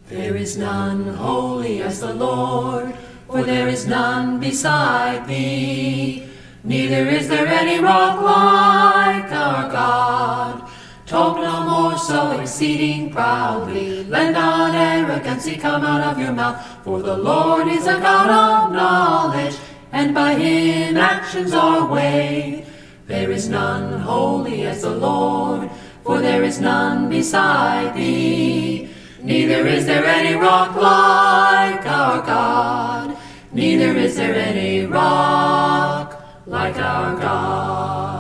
There is none holy as the Lord, for there is none beside thee. Neither is there any rock like our God. Talk no more so exceeding proudly, let not arrogancy come out of your mouth. For the Lord is a God of knowledge, and by him actions are weighed. There is none holy as the Lord, for there is none beside thee. Neither is there any rock like our God, neither is there any rock like our God.